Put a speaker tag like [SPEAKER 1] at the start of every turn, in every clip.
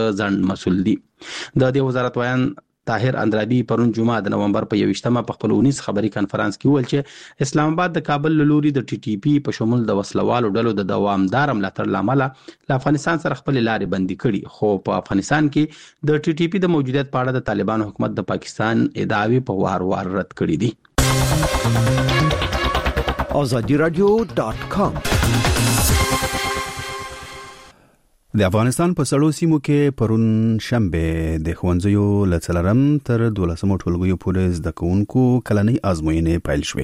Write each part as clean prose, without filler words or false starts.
[SPEAKER 1] ځنډ مسول دي. د دې وزارت وایان طاهر اندرابي پرون جمعه د نومبر په 21مه په خپل 19 خبري کانفرنس کې ویل چې اسلام آباد د کابل لوري د ټي ټي پی په شمول د وسلوالو ډلو د دوامدار ملاتړ لامل له افغانستان سره خپل لارې بندي کړي، خو په افغانستان کې د ټي ټي پی د موجودیت په اړه د طالبانو حکومت د پاکستان ادعاوې په وار رد کړي دي.
[SPEAKER 2] azadiradio.com
[SPEAKER 3] د افغانستان په سړو سیمو کې پرون شنبه د ښوونځیو له 4 تر 12 ټولګیو پورې زده کوونکو کلنۍ ازموینې پیل شوې.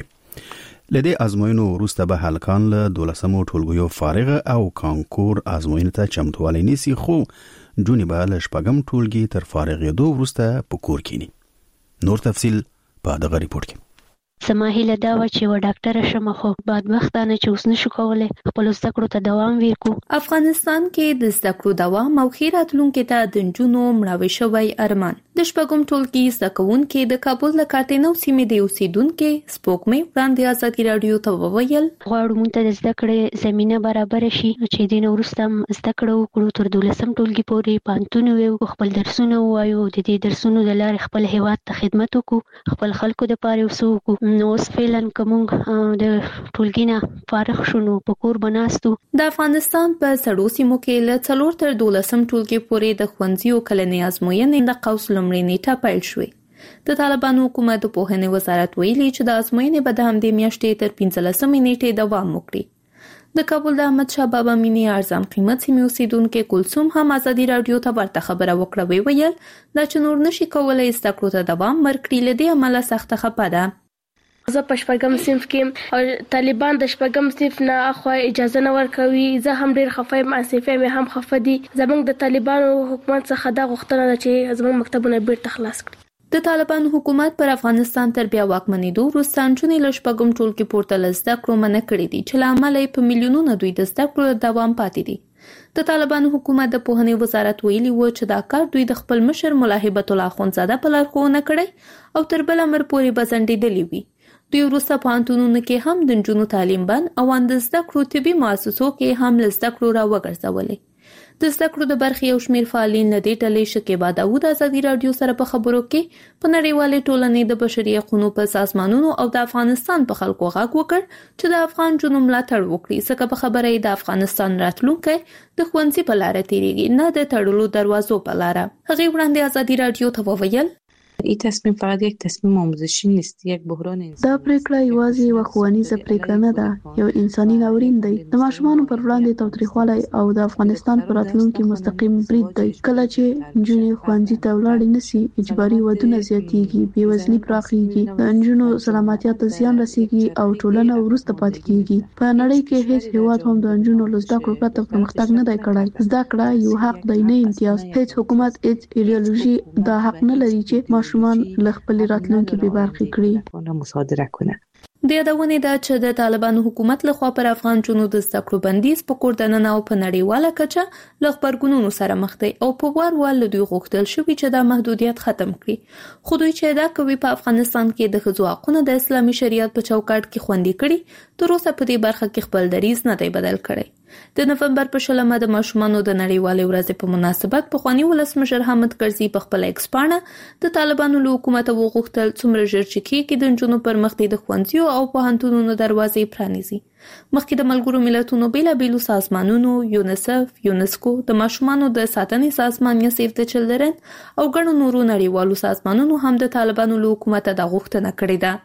[SPEAKER 3] له دې ازموینو وروسته به هلکان له 12 ټولګیو فارغ او کانکور ازموینې ته چمتووالی نیسي، خو جونې به له 4 ټولګي تر فارغېدو وروسته په کور کېني. نور تفصیل په دغه ریپورت کې.
[SPEAKER 4] زما هیله دا و چې و ډاکټره شم، خو بدبختانه چې اوس نشو کولای خپل زده کړو ته دوام ورکو.
[SPEAKER 5] افغانستان کې د زده کړو دوام او ښې راتلونکي ته د نجونو مړاوی شوی ارمان. د 4 ټولګي زده کوونکي د کابل له کارتینو سیمې د اوسیدونکو سپوږمۍ وړاندې ازادي رادیو ته وویل
[SPEAKER 4] غواړو مونږ ته د زده کړې زمينه برابر شي چې دین وروسته زده کړو وکړو تر 12 ټولګي پورې پانتون وو، خپل درسونه وایو، د دې درسونو د لارې خپل هیواد ته خدمت وکړو، خپل خلکو د پاره وسو. نو اوس فعلا کوم د ټولګي نه فارغ شونو په کور بناستو.
[SPEAKER 5] د افغانستان په سړو سیمو کې له 4 تر 12 ټولګي پورې د ښوونځیو کلنۍ ازموینې د قوس لومړۍ نیټه پیل شوې. د طالبانو حکومت د پوهنې وزارت ویلي چې د ازموینې به د همدې میاشتې تر 15 نیټې دوام وکړي. د کابل د احمد شاه بابا مینی ارزان قیمت سیمې اوسیدونکو کلثوم هم ازادي رادیو ته ورته خبره وکړه، ویل دا چې نور نشي کولای زده کړو ته دوام ورکړي، لدې عمله سخته خپه ده.
[SPEAKER 6] زه په 4 صنف کې او طالبان د 4 صنف نه اخوا اجازه نه ورکوي. زه هم ډیر خفه یم، اسفه مې هم خفه دي. زمونږ د طالبانو حکومت څخه دا غوښتنه ده چې زمونږ مکتبونه بیرته خلاص کړي.
[SPEAKER 5] د طالبانو حکومت پر افغانستان تر بیا واکمنېدو وروسته نجونې له 4 ټولګي پورته له زده کړو منع کړي دي، چې له امله یې په میلیونونو دوی د زده کړو دوام پاتې دي. د طالبانو حکومت د پوهنې وزارت ویلي و چې دا کار دوی د خپل مشر ملا هیبت الله اخوندزاده په لارښوونه کړی او تر بل امر پورې بزنډېدلی وي. دوی وروسته پوهنتونونو کې هم د نجونو تعلیم بند او د زده کړو طبي مؤسسو کې هم له زده کړو راوګرځولې. د زده کړو د برخې یو شمېر فعالین له دې ډلې شکیبا داود ازادي رادیو سره په خبرو کې په نړیوالې ټولنې د بشري حقوقو په سازمانونو او د افغانستان په خلکو غږ وکړ چې د افغان جنوب ملاتړ وکړي، ځکه په خبره یې د افغانستان راتلونکی د ښوونځي په لاره تیریږي، نه د تړلو دروازو په لاره. هغې وړاندې ازادي رادیو ته وویل
[SPEAKER 7] این تصمیم فقط یک تصمیم آموزشی نیست، یک بحران انسانی.
[SPEAKER 8] دا پریکړه یوازې یو ښوونیزه پریکړه نه ده، یو انساني ناورین دی. د ماشومانو پر وړاندې تاوتریخوالی او د افغانستان پر راتلونکي مستقیم برید دی. کله چې نجونې ښوونځي ته ولاړې نشي، اجباري ودونه زیاتېږي، بېوزلي پراخېږي، د نجونو سلامتیا ته زیان رسېږي او ټولنه وروسته پاتې کېږي. په نړۍ کې هیڅ هېواد هم د نجونو له زده کړو پرته پرمختګ نه دی کړی. زده کړه یو حق دی، نه امتیاز. هیڅ حکومت، هیڅ ایډیالوژي دا حق نه لري چې ماشومان له خپل راتلونکي بې برخې کړي.
[SPEAKER 7] مصادره کنه.
[SPEAKER 5] د یادونې ده چې د طالبانو حکومت لخوا پر افغان جنونو د زده کړو بندیز په کور دننه او په نړیواله کچه له غبرګونونو سره مخ دی او په وار له دوی غوښتل شوي چې دا محدودیت ختم کړي، خو دوی چې دا کوي په افغانستان کې د ښځو حقونه د اسلامي شریعت په چوکاټ کې خوندي کړي، تر اوسه په دې برخه کې خپل دریځ نه دی بدل کړی. د نومبر په 16 د ماشومانو د نړیوالې ورځې په مناسبت پخوانی ولسمشر حامد کرزي په خپل ایکس پاڼه د طالبانو له حکومت وغوښتل څومره ژر چې کېږي د نجونو پر مخ د ښوونځیو او پوهنتونونو دروازې پرانیزي. مخکې د ملګرو ملتونو بیلابیلو سازمانونو، یونیسف، یونسکو، د ماشومانو د ساتنې سازمان یا سیف د چلډرن او ګڼو نورو نړیوالو سازمانونو هم د طالبانو له حکومت د غوښتنه کړې ده.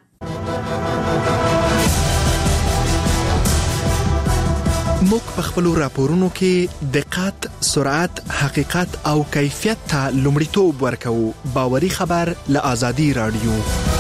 [SPEAKER 9] موږ په خپل راپورونو کې دقت، سرعت، حقیقت او کیفیت ته لومړیتوب ورکوو. باوري خبر له آزادي رادیو.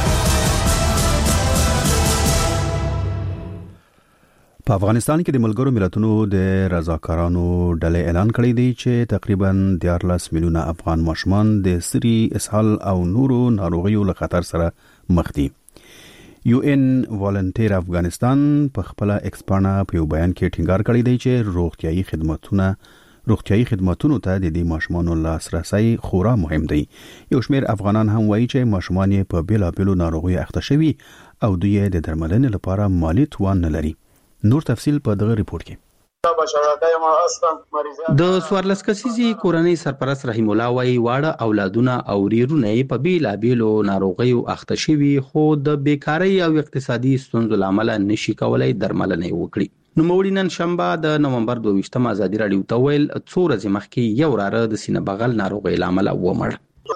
[SPEAKER 3] په افغانستان کې د ملګرو ملتونو د رضاکارانو ډلې اعلان کړی دی چې تقریبا 14 میلیونه افغان ماشومان د سري، اسهال او نورو ناروغیو له خطر سره مخ دي. یو ان والنټیر افغانستان په خپل ایکسپانا په یو بیان کې ټینګار کړی دی چې روغتیايي خدماتونو ته د دې ماشومانو لاسرسي خورا مهم دی. یو شمېر افغانان هم وایي چې ماشومان یې په بیلابیلو ناروغیو اخته شوي او دوی د درملنې لپاره مالی توان نه لري. نور تفصیل په دغه ریپورت کې.
[SPEAKER 1] د سوارلس کسیزي کورنۍ سرپرست رحیم الله وايي واړه اولادونه او ریرونه په بیلابیلو ناروغیو اخته شوي خو د بیکارۍ او اقتصادي ستونزو لامل نشي کولای درملنه وکړي. نوموړي نن شنبه د نومبر 22 ازادي راډیو ته ویل څو ورځې مخکې یو راره د سینه بغل ناروغي لامل ومړ.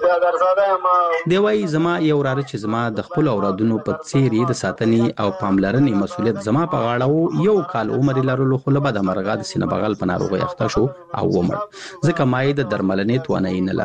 [SPEAKER 1] دی وايي زما یو راره چې زما د خپل اولادونو په څیر د ساتنې او پاملرنې مسولیت زما په غاړه وو. یو کال عمر لرلو خو له بده مرغه د سینه بغل په ناروغي اخته شو او ومړ ځکه ما یې د درملنې توانایي نه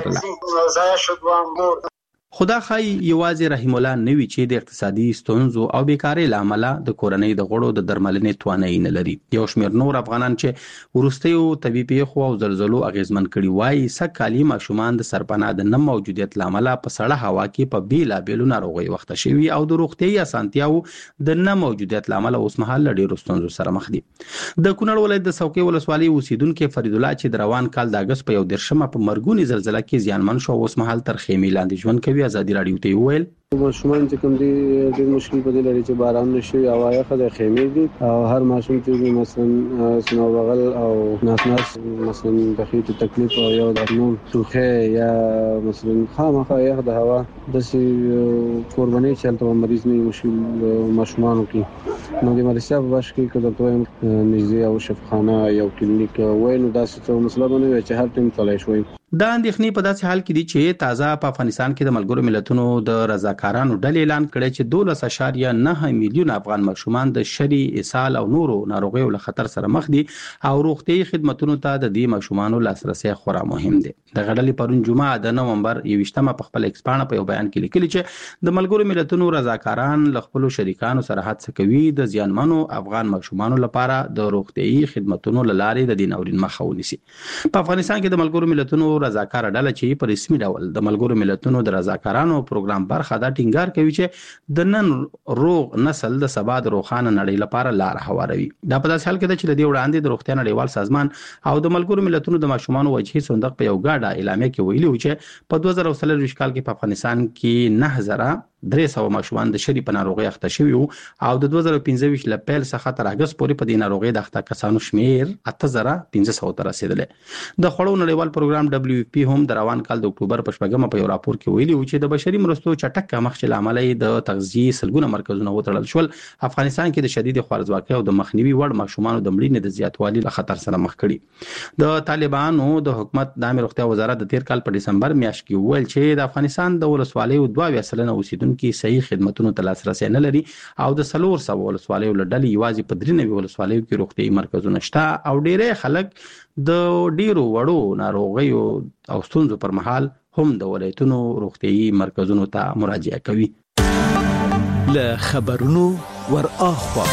[SPEAKER 1] لرله. خدا خای یوازې رحیم الله نوی چې د اقتصادي ستونزو او بیکاری لامل د کورنۍ د غړو د درملنې توانایي نه لري. یو شمېر نور افغانان چې ورستیو طبي پیښو او زلزلو اغیزمن کړي وایي سکهالي ماشومان د سرپناه د نه موجودیت لامل په سړه هوا کې په بیلابیلو ناروغي وخته شوي او د روغتي اسانتیاو د نه موجودیت لامل اوس مهال ډېر ستونزو سره مخ دي. د کونړ ولایت د څوکۍ ولسوالۍ اوسیدونکو فرید الله چې د روان کال د اگست په 11 په مرګونی زلزلہ کې زیانمن شو اوس مهال تر خیمې لاندې ژوند کوي. ازادي راډیو ته ویل
[SPEAKER 2] ماشومان چې کوم دي ډېر مشکل په دې لري چې باران نشي او هغه د خیمې دي او هر ماشوم چې مثلا سنو بغل او ناس مثلا د خېټې تکلیف او یو د نور توخه یا مثلا خامخا یخ د هوا د سي قرباني چلته مریض نه مشکل ماشومان کې نو د مریضیا په باش کې کله ته نږدې او شفاخانه یو کلینیک وینو داسې څه مسله باندې چې هر ټیم تلای شوی.
[SPEAKER 1] دا اندېښنې په داسې حال کې دي چې تازه په افغانستان کې د ملګرو ملتونو د رضاکارانو ډلې اعلان کړی چې 12.9 میلیون افغان ماشومان د شری، اسهال او نورو ناروغیو له خطر سره مخ دي او روغتيایي خدماتو ته د دې ماشومانو لاسرسي خورا مهم دي. د غړلې پرون جمعه د نومبر 21 په خپل ایکسپانه په یو بیان کې لیکلي چې د ملګرو ملتونو رضاکاران له خپل شریکانو سره هڅه کوي د زیانمنو افغان ماشومانو لپاره د روغتيایي خدماتو لارې د دیناورین مخه ونیسي. په افغانستان کې د ملګرو ملتونو رضاکار ډله چې په رسمي ډول د ملګرو ملتونو د رضاکارانو پروګرام برخه دا ټینګار کوي چې د نن روغ نسل د سبا د روښانه نړۍ لپاره لار هواروي. دا په داسې حال کې چې د دې وړاندې د روغتیا نړیوال سازمان او د ملګرو ملتونو د ماشومانو وجهي صندوق په یو ګډه اعلامیه کې ویلي و چې په 2023 کال کې په افغانستان کې 9300 ماشومان د شری په ناروغي اخته شوي او د 2015 ل پیل څخه تر اگست پورې په دې ناروغي د اخته کسانو شمیر 8500 ته رسیدلی. د خوړو نړیوال پروګرام WFP هم د روان کال د اکتوبر په 14 په یو راپور کې ویلي و چې د بشري مرستو چټک کمښت لامل د تغذیه سلګونه مرکزونه وتړل شول. افغانستان کې د شدید خوارځواکۍ او د مخنیوي وړ ماشومانو د مړینې د زیاتوالي له خطر سره مخ کړي. د طالبانو د حکومت د عامه روغتیا وزارت د تیر کال په دسمبر میاشت کې ویل چې د افغانستان د ولسوالیو 2% اوسیدونکو کې صحیح خدماتونو ته لاسرسي نه لري او د 300 ولسوالیو لړل یوازې په 93 ولسوالیو کې روغتيایي مرکزونه شته او ډېری خلک د ډیرو وړو ناروغیو او ستونزو پر مهال هم د ولایتونو روغتيایي مرکزونو ته مراجعه کوي.
[SPEAKER 9] له خبرونو ور اخوا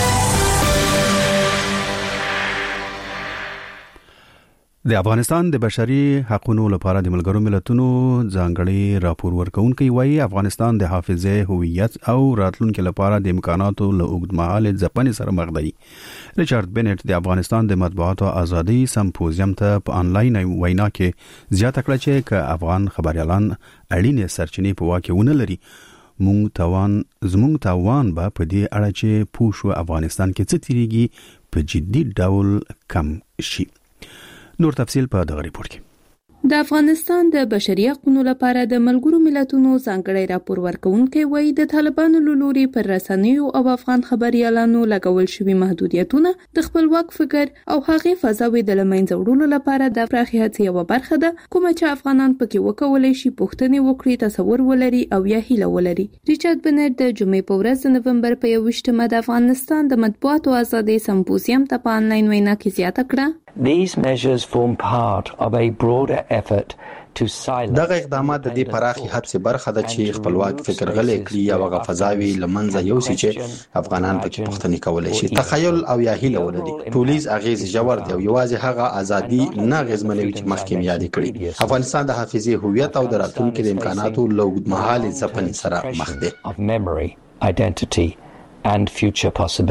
[SPEAKER 3] د افغانستان د بشري حقوقو لپاره د ملګرو ملتونو ځانګړي راپور ورکونکي وایي افغانستان د حافظه هویت او راتلونکو لپاره د امکاناتو له اوږدمهاله ځپنې سره مخ دی. ریچارډ بنټ د افغانستان د مطبوعاتو ازادي سمپوزیم ته په انلاین وینا کې زیاته کړه چې ک افغان خبريالان اړینې سرچینې په واکه ونه لري زمونږ توان به په دې اړه چې پوښو افغانستان کې څه تیریږي په جدي ډول کم شي. نور تفصیل په دغه ریپورت کې.
[SPEAKER 5] د افغانستان د بشري حقوقو لپاره د ملګرو ملتونو ځانګړي راپور ورکونکي وایي د طالبانو لوري پر رسنیو او افغان خبريالانو لګول شوی محدودیتونه د خپلواک فکر او هغه فضاوي د لمنځه وړلو لپاره د پراخي هڅې یو برخه ده کومه چې افغانان پکې وکولای شي پوښتنې وکړي، تصور ولري او یا هیله ولري. ریچارډ بنټ د جمعې په ورځ د نومبر په 21 د افغانستان د مطبوعاتو ازادي سمپوزیم ته په انلاین وینا کې زیاته کړه.
[SPEAKER 10] These measures form part of a broader effort to silence.
[SPEAKER 1] دغه اقدامات د دې پراخي هڅې برخه ده چې خپلواک فکر غلې کړي او هغه فضاوي لمنځه یوسي چې افغانان پکې پوښتنې کولای شي، تخیل او یا هیله ولري. ټولیز اغیز جوړ دی او یوازې هغه ازادي نه غزمنوي چې مخکې یاد کړي. افغانستان د حافظه هویت او د راتلونکو د امکاناتو له اوږدمهاله ځپنې سره مخ دی.
[SPEAKER 10] Of memory, identity and future possibility.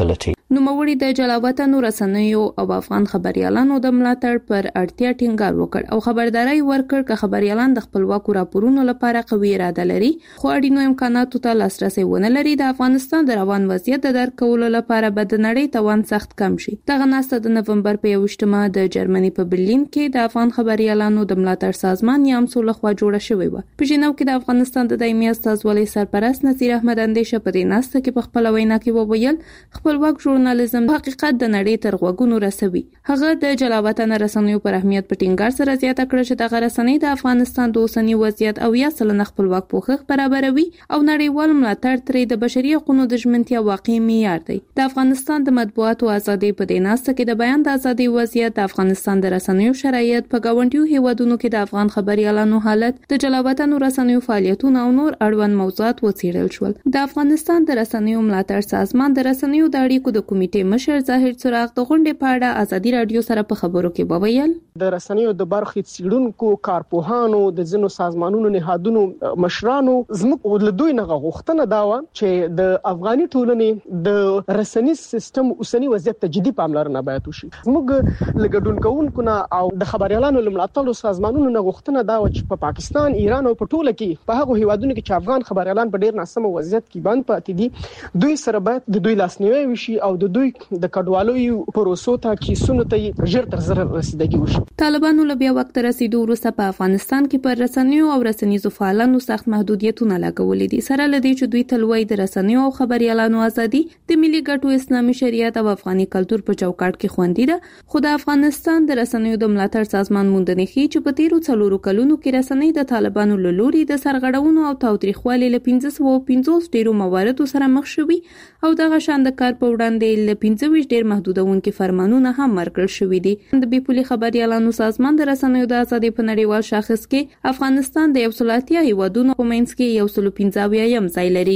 [SPEAKER 5] نوموړي د جلاوطنو رسنیو او افغان خبريالانو د ملاتړ پر اړتیا ټینګار وکړ او خبرداري ورکړ چې خبريالان د خپلواکو راپورونو لپاره قوي اراده لري خو اړینو امکاناتو ته لاسرسي ونه لري. د افغانستان د روان وضعیت د درک کولو لپاره به د نړۍ توان سخت کم شي. دغه ناسته د نومبر په 28مه د جرمني په برلین کې د افغان خبريالانو د ملاتړ سازمان یامسو لخوا جوړه شوې و. په ژینو کې د افغانستان د دایمي استازولۍ سرپرست نصیر احمد اندیشه په دې ناسته کې په خپل وینا کې وویل خپلواک ژورنالیزم د حقیقت د نړۍ تر غوږونو رسوي. هغه د جلاوطن رسنیو پر اهمیت په ټینګار سره زیاته کړه چې دغه رسنۍ د افغانستان د اوسنی وضعیت او یا سلنه خپلواک پوښښ برابروي او نړیوال ملاتړ ترې د بشري حقوقو د ژمنتیا واقعي معیار دی. د افغانستان د مطبوعاتو ازادي په دې ناسته کې د بیان د ازادي وضعیت، د افغانستان د رسنیو شرایط، په گاونډیو هیوادونو کې د افغان خبريالانو حالت، د جلاوطن رسنیو فعالیتونه او نور اړوند موضوعات وڅېړل شول. د افغانستان د رسنیو ملاتړ سازمان د رسنیو د اړیکو د کمیټې مشر ظاهر څراغ د غونډې په اړه ازادي رادیو سره په خبرو کې وویل
[SPEAKER 11] د رسنیو د برخې څېړونکو، کارپوهانو، د ځینو سازمانونو نهادونو مشرانو زموږ له دوی نه غوښتنه دا و چې د افغاني ټولنې د رسنیز سیستم اوسنی وضعیت ته جدي پاملرنه باید وشي. زموږ لګډون کوونکو نه او د خبريالانو ملاتړو سازمانونو نه غوښتنه دا و چې په پاکستان، ایران او په ټوله کې په هغه هیوادونو کې چې افغان خبريالان په ډیر ناسم وضعیت کې باندې پاتې دي دوی سره باید د دوی لاسنیوي وشي او د دوی د کډوالۍ پروسو ته کیسونو ته ژر تر ژره رسیدګي وشي.
[SPEAKER 5] طالبانو له بیا وخت رسیدو وروسته په افغانستان کې پر رسنیو او رسنیزو فعالانو سخت محدودیتونه لګولې دي. سره لدی چې دوی تلوي د رسنیو او خبريالانو ازادي د ملي ګټو، اسلامي شریعت او افغاني کلچر په چوکاټ کې خوندي ده. خو د افغانستان د رسنیو د ملاتړ سازمان موندنې ښيي چې په تیرو 4 کلونو کې رسنۍ د طالبانو له لوري د سرغړونو او تاوتریخوالي له 1550 ډیرو مواردو سره مخ شوي او دغه شان د کار په وړاندې له 25 ډیر محدودونکو فرمانونه هم ورکړل شوي دي. د بیپولي خبريالانو سازمان د رسنیو د ازادي په نړیوال شاخص کې افغانستان د 130 هیوادونو په منځ کې 115 ځای لري.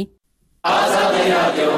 [SPEAKER 3] ازادي رادیو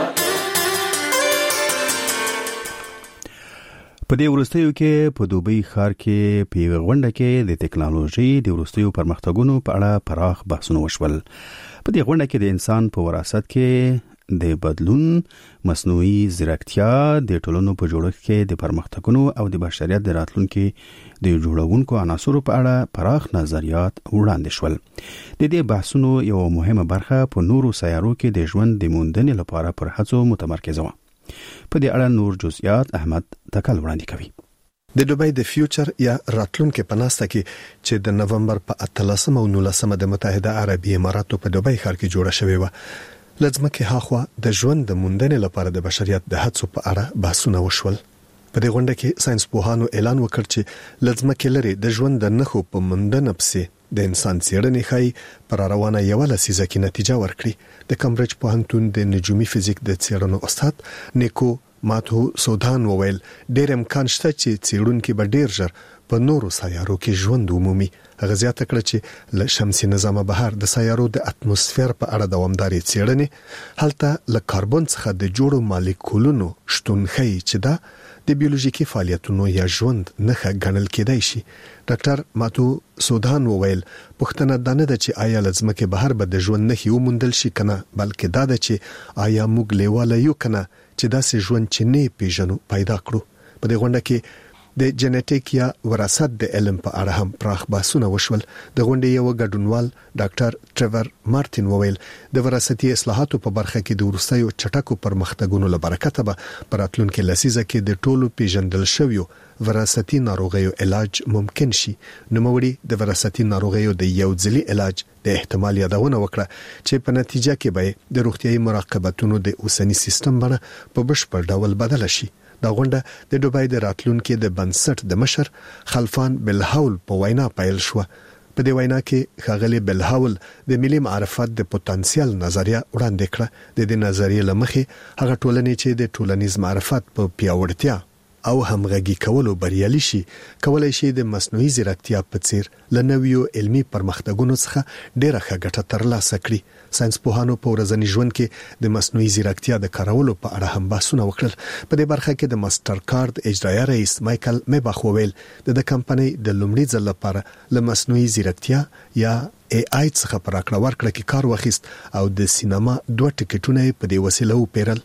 [SPEAKER 3] په دې ورستیو کې په دوبۍ ښار کې په غونډه کې د ټکنالوژي د ورستیو پرمختګونو په اړه پراخ بحثونه وشول. په دې غونډه کې د انسان په وراثت کې د بدلون، مصنوعي ځیرکتیا، د ټولنو په جوړښت کې د پرمختګونو او د بشریت د راتلونکو د جوړونکو عناصرو په اړه پراخ نظریات وړاندې شول. د دې بحثونو یو مهمه برخه په نورو سیارو کې د ژوند د موندنې لپاره پر هڅو متمرکزه وه. په دې اړه نور جزئیات احمد تکل وړاندې کوي.
[SPEAKER 9] د دوبۍ د فیوچر یا راتلونکو په ناسته کې چې د نومبر په 18 او 19 د متحده عربي اماراتو په دوبۍ ښار کې جوړه شوې و، لږمکه هاخوا د ژوند د موندنې لپاره د بشریت د هڅو په اړه بحثونه وشول. په دې غونډه کې ساينس پوهانو اعلان وکړ چې لږمکه لري د ژوند د نخو په موندنه پسې د انسان څېړنې ښایي پر روانه یو لسیزه کې نتیجه ورکړي. د کمبرج پوهنتون د نجومي فزیک د څېړنو استاد نیکو ماتو سودان وویل ډېر امکان شته چې څېړونکو به ډېر ژر په نورو سیارو کې ژوند ومومي. هغه زیاته کړه چې له شمسي نظام بهر د سیارو د اتموسفیر په اړه دوامداري څېړنې هلته له کاربن څخه د جوړو مالیکولونو شتون ښیي چې دا د بیولوژیکي فعالیتونو یا ژوند نښه ګڼل کېدای شي. ډاکټر ماتو سودان وویل پوښتنه دا نه ده چې آیا لږمکه بهر به د ژوند نښې وموندل شي کنه، بلکې دا ده چې آیا موږ لیواله یو کنه چې داسې ژوند چې نه پیژنو پیدا کړو. په دې غونډه کې د جنټیک یا وراثت د علم په اړه هم پراخ بحثونه وشول. د غونډې یو ګډونوال ډاکټر ټریور مارټین وویل د وراثتي اصلاحاتو په برخه کې د ورستیو چټکو پرمختګونو لپاره به په راتلونکي لسیزه کې د ټولو پیژندل شویو وراثتي ناروغیو علاج ممکن شي. نوموړي د وراثتي ناروغیو د یو ځلي علاج د احتمال یادونه وکړه چې په نتیجه کې به د روغتيایي مراقبتونو د اوسنی سیستم باندې په بشپړ ډول بدل شي. دا غونډه د دوبۍ د راتلونکو د بنسټ د مشر خلفان بلحول په وینا پیل شو. په دې وینا کې ښاغلي بلحول د ملي معرفت د پوتنسیل نظریه وړاندې کړه. د دې نظریې لمخې هغه ټولنې چې د ټولنیز معرفت په پیاوړتیا او همغږي کولو بریالي شي کولای شي د مصنوعي ځیرکتیا په څیر لنویو علمي پرمختګونو څخه ډیره ښه ګټه ترلاسه کړي. ساينس پوهانو په ورځني ژوند کې د مصنوعي ځیرکتیا د کارولو په اړه هم بحثونه وکړل. په دې برخه کې د ماستر کارت اجرایي رئیس مایکل میباخ وویل د کمپنۍ د لومړي ځل لپاره له مصنوعي ځیرکتیا یا AI څخه پر راکړه ورکړه کې کار واخیست او د سینما 2 ټکټونه په دې وسیله وپیرل.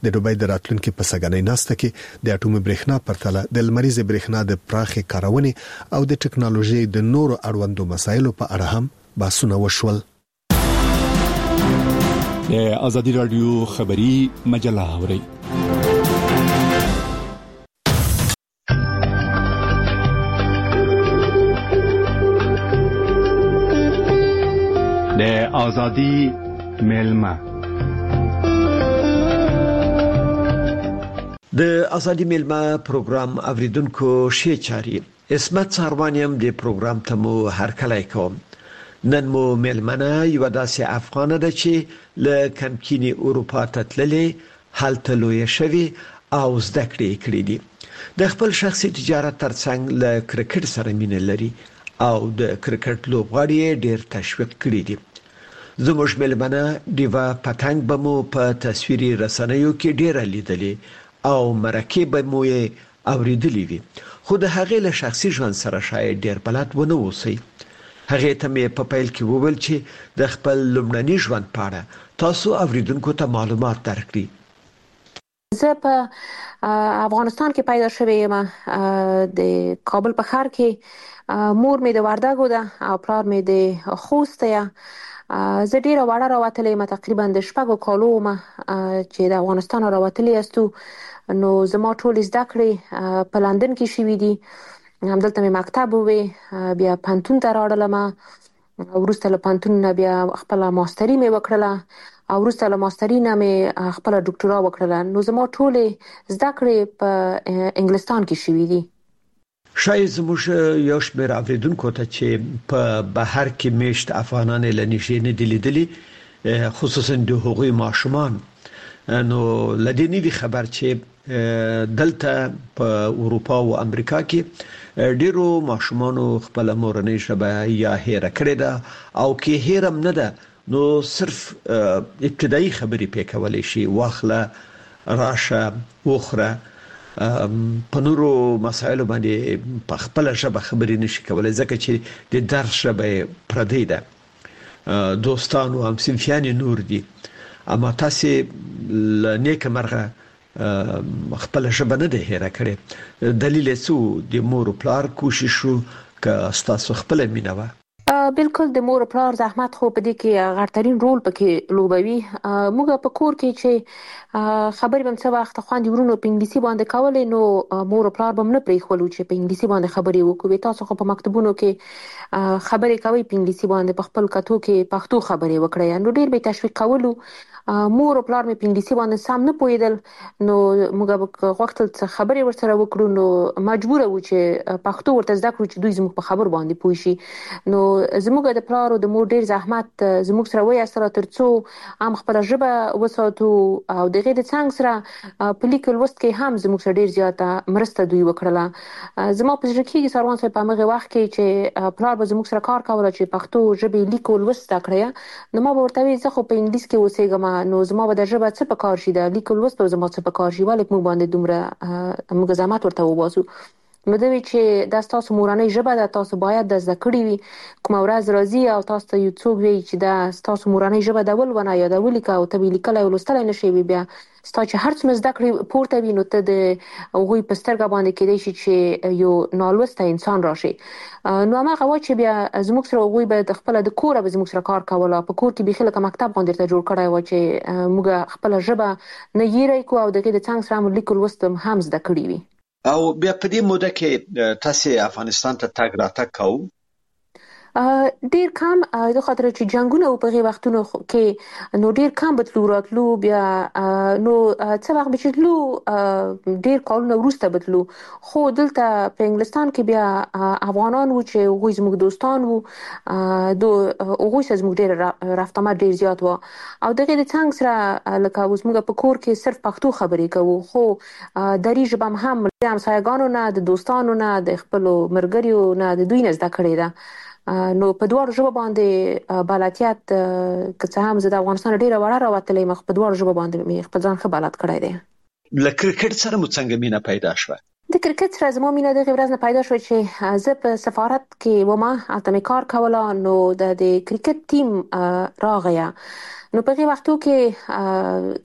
[SPEAKER 9] د دوبۍ د راتلونکو په سګنۍ ناسته کې د اټومي برېښنا پرتله د لمریز برېښنا د پراخې کارونې او د ټکنالوژي د نورو اړوندو مسایلو په اړه هم بحثونه وشول.
[SPEAKER 12] د ازادي رادیو خبری مجله اوري. د ازادي میلمه
[SPEAKER 13] د ازادي میلمه پروګرام اوریدونکو شي چاري اسمت ساروانیم د پروګرام ته مو هرکلی کوم. نن مو میلمنه یو داسې افغانه ده چې له کمکینی اروپا ته تللې هلته لوی شوی او زده کړې دي. د خپل شخصي تجارت ترڅنګ له کرکټ سره مینه لري او د کرکټ لوبغاړي ډیر تشویق کړی دي. زموږ ملمنه دیوا پتنګ بمو په تصویري رسنیو کې ډیر لیدلې او مرکه بمو یې اوریدلې وي، خو د هغې له شخصي ژوند سره شاید ډیر بلد ونه اوسئ. هغه ته مې په پیل کې وویل چې د خپل لومړني ژوند په اړه تاسو اوریدونکو ته معلومات درکړئ.
[SPEAKER 14] زه په افغانستان کې پیدا شوم یم، د کابل په ښار کې. مور مې د وردګو ده او پلار مې د خوست ده. زه ډیره وړه راوتلې یم، تقریبا د 6 کالو ما چې د افغانستان راوتلې استو. نو زما ټول زده کړې په لندن کې شوې دي. همدلته مې مکتب وې، بیا پانتون ته راړلم، ورسته له پانتون نه بیا خپل ماستري مې وکړله او ورسته له ماستري نه مې خپل ډاکټورا وکړله. نو زما ټول زده کړې په انګلستان کې شوې دي.
[SPEAKER 13] شاید زموږ یو شمېر اوریدونکو ته چې په بهر کې میشت افغانان له نږدې نه دي لیدلي، خصوصا د هغوی ماشومان، نو لدې نه دي خبر چې دلته په اروپا او امریکا کې ډیرو ماشومانو خپل مورنۍ ژبه یا هېره کړې ده او کې هېرم نه ده، نو صرف ابتدایي خبرې پې کولای شي، واخله راشه وخوره، په نورو مسایلو باندې په خپل ژبه خبرې نشي کولای ځکه چې د درس ژبه پردی ده، دوستان او همصنفیان نور دي. اما تاسو نیک مرغه خپل ژبه نه ده هېره کړې. دلیل یې څه د مور او پلار کوشش شو که تاسو خپل مینه و؟
[SPEAKER 14] بالکل د مور او پلار زحمت خو په دې کې غړترین رول پکې لوبوي. موږ په کور کې چې خبرې بم څه وخت خوندې ورونو په انګلیسي باندې کولې، نو مور او پلار بم نه پریښولو چې په انګلیسي باندې خبرې وکړو. تاسو خو په مکتبونو کې خبرې کوي په انګلیسي باندې، په خپل کتو کې پښتو خبرې وکړئ. نو ډیر به تشویق کولو. مور او پلار مې په انګلیسي باندې سم نه پوهیدل، نو موږ غوښتل چې خبرې ورسره وکړو، نو مجبور وو چې پښتو ورته زده کړو چې دوی زموږ په خبر باندې پوه شي. نو زموږ د پلار او د مور ډیر زحمت زموږ سره وای سره ترڅو هم خپل ژبه وساتو او دغه د څنګه سره په لیکل وست کې هم زموږ سره ډیر زیاته مرسته دوی وکړه. زما په ځکه کې سروان صاحب په هغه وخت کې چې پلار به زموږ سره کار کوله چې پښتو ژبه لیکل وست کړیا، نو ما ورته وی زه خو په انګلیسي کې اوسېږم، نو زما به د ژبه څه په کار شي، د لیکل وست به زما څه په کار شي، ولې موږ باندې دومره موږ زحمت ورته وباسو. نو دوی چې د تاسو مورنۍ ژبه ده، تاسو باید د زده کړې وي. کوم ورځ راځي او تاسو ته یو څوک وي چې د تاسو مورنۍ ژبه د ولونه یا د ولیکا او ته لیکل او لوستل نه شي، بیا ستاسو چې هر څه زده کړې پورته وي، نو ته د هغوی په سترګه باندې کېدای شي چې یو نالوسته انسان راشي. نو هغه وا چې بیا زموږ سره هغوی به د خپل د کوره به زموږ سره کار کوله، په کور کې به خلک مکتب باندې ته جوړ کړای و چې موږ خپل ژبه نه یېری کو او دغه د څنګه سره لیکل وستم هم زده کړی وي.
[SPEAKER 13] او بیا په دې موده کې تاسو افغانستان ته تګ راتګ کوو؟
[SPEAKER 14] ډیر کم، د خاطر چې جنگونه او په هغه وختونو کې نو ډیر کم بتلو راتلو. بیا نو څه وخت به چې ډیر کالونه وروسته بتلو، خو دلته په انګلستان کې بیا افغانان وو چې هغوی زموږ دوستان وو، هغوی سره زموږ ډیر رفتمه ډیر زیات و او دغه د څنګه سره لکه اوس موږ په کور کې صرف پښتو خبرې کوو، خو دری ژبه هم د همسایګانو نه، د دوستانو نه، د خپلو مرګریو نه د دوی نه زده کړې ده. نو په دوه ژبه باندې بلدیت که څه هم زه د افغانستان ډیره وړه راوتلې مخ په دوه ژبه باندې خپل ځان ښه بلد کړی دی.
[SPEAKER 13] له کرکټ سره مو څنګه مینه پیدا شوه؟
[SPEAKER 14] د کرکټ سره زما مینه دغه ورځ نه پیدا شوه چې زه په سفارت کې ومه، هلته مې کار کوله. نو د کرکټ ټیم راغی، نو په هغه وختو کې کرکټ